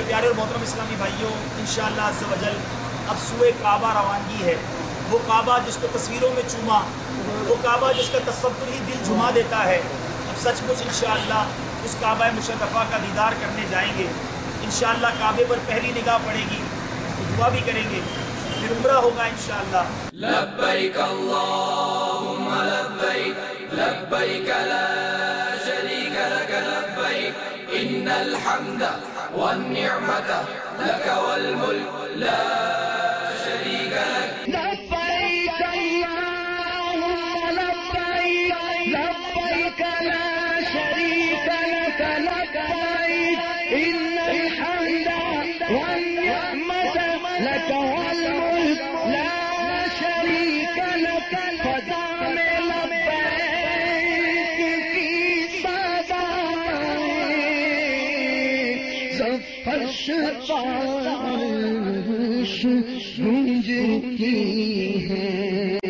प्यारे और मोहतरम इस्लामी भाइयों, इंशाअल्लाह अज़्ज़ व जल अब सूए काबा रवानगी है। वो काबा जिसको तस्वीरों में चूमा, वो काबा जिसका तसव्वुर ही दिल झुमा देता है, अब सचमुच इंशाअल्लाह उस काबा मुशर्रफा का दीदार करने जाएंगे। इंशाअल्लाह काबे पर पहली निगाह पड़ेगी तो दुआ भी करेंगे, फिर उम्रा होगा इंशाअल्लाह। लब्बैक अल्लाहुम्मा लब्बैक, लब्बैक ला शरीक लक लब्बैक, इन्नल हम्दा वन निअमत लक वल मुल्क ला शरीक लक। लब्बैक अल्लाहुम्मा लब्बैक, लब्बैक ला शरीक लक लब्बैक, इन्नल हम्दा वन निअमत लक वल मुल्क ला शरीक लक। फदा में लब्बैक की सदाएं फर्श पाश गूंजती हैं,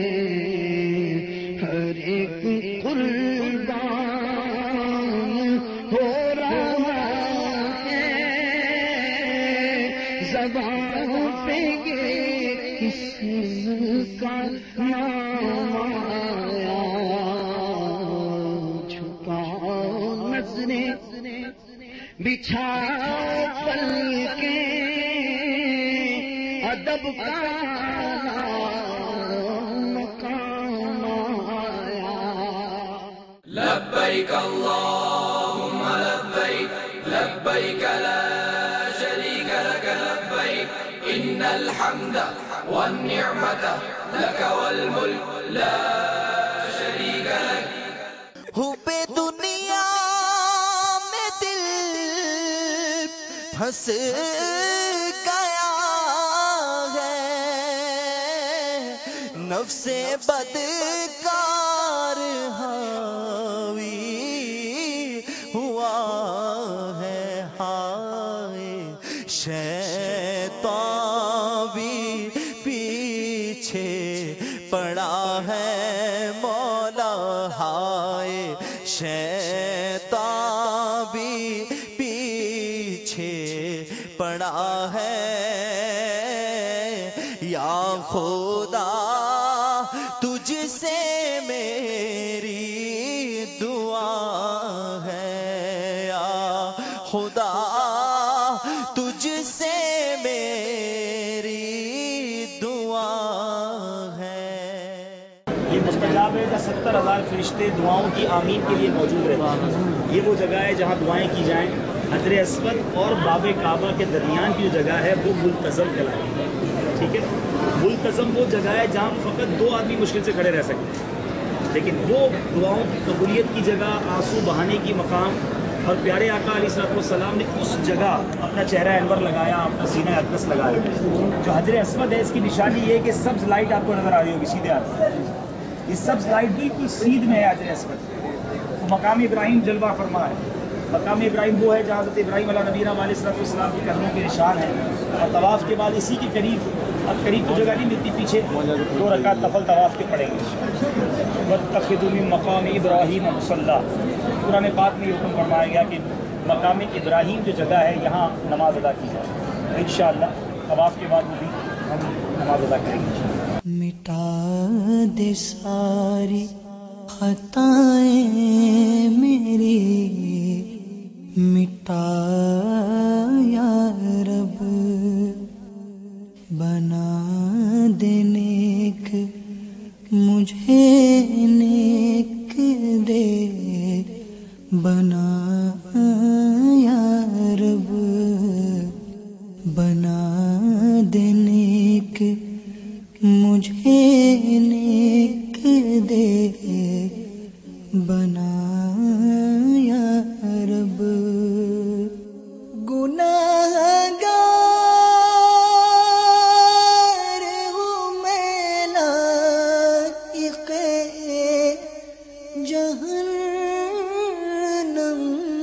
हर एक कुर्बान हो रहा है, ज़बान पे किसका नाम आया, झुकाओ नज़रें बिछाओ पलके, अदब का मकाम आया। लब्बैक अल्लाहुम्मा लब्बैक, लब्बैक ला शरीक लक लब्बैक, इन्नल हम्दा वन निअमत लक वल मुल्क ला शरीक लक। हुब्बे दुनिया में दिल फंस गया है, नफ्से बदकार हावी हुआ है, हाय शैतान भी पीछे पड़ा है मौला, हाय शैतान भी पीछे पड़ा है, या खुदा तुझसे मेरी दुआ है, या खुदा तुझसे मेरी दुआ है। ये मुस्तजाब है जहाँ 70,000 फरिश्ते दुआओं की आमीन के लिए मौजूद रहते हैं। ये वो जगह है जहाँ दुआएं की जाएं। हजर अस्वद और बाबे काबा के दरमियान की जो जगह है वो मुल्तज़म कहलाती है, ठीक है। मुल्तज़म वो जगह है जहाँ फ़कत 2 आदमी मुश्किल से खड़े रह सकते हैं, लेकिन वो दुआओं की कबूलियत की जगह, आंसू बहाने की मकाम, और प्यारे आका अलैहिस्सलाम ने उस जगह अपना चेहरा अनवर लगाया, अपना सीना अक़दस लगाया। जो हजर अस्वद है इसकी निशानी ये है कि सब्ज़ लाइट आपको नज़र आ रही होगी सीधे हाथ, ये सब्ज़ लाइट बिल्कुल सीध में है हजर अस्वद। तो मकाम इब्राहिम जलवा फरमा है। मकाम इब्राहिम वो है जहाँ हज़रत इब्राहिम अलैहिस्सलाम के कदमों के निशान है। और तवाफ़ के बाद इसी के करीब, अब करीब तो जगह नहीं मिलती, पीछे 2 रकात नफल तवाफ़ के पड़ेंगे। वत्तखिज़ू मिन मकाम इब्राहिम मुसल्ला, कुरान पाक में हुक्म फरमाया गया कि मकाम इब्राहिम जो जगह है यहाँ नमाज अदा की जाए। इंशाअल्लाह तवाफ़ के बाद वो भी हम नमाज अदा करेंगे। मिटा दे सारी खताएं मेरी, मिटा या रब, बना दे नेक मुझे नेक दे, बना या रब, बना दे नेक मुझे नेक दे, बना या रब। गुनाहगार हूँ मैं लाइक़े जहन्नम,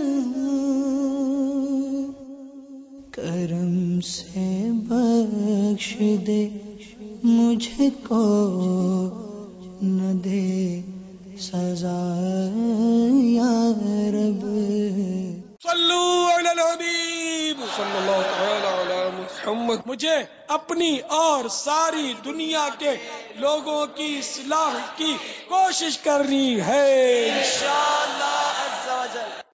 करम से बख्श दे मुझको, न दे सजा या रब। सल्लू अलल हबीब। صلی اللہ تعالی علی محمد. مجھے اپنی اور ساری دنیا کے لوگوں کی اصلاح کی کوشش کرنی ہے.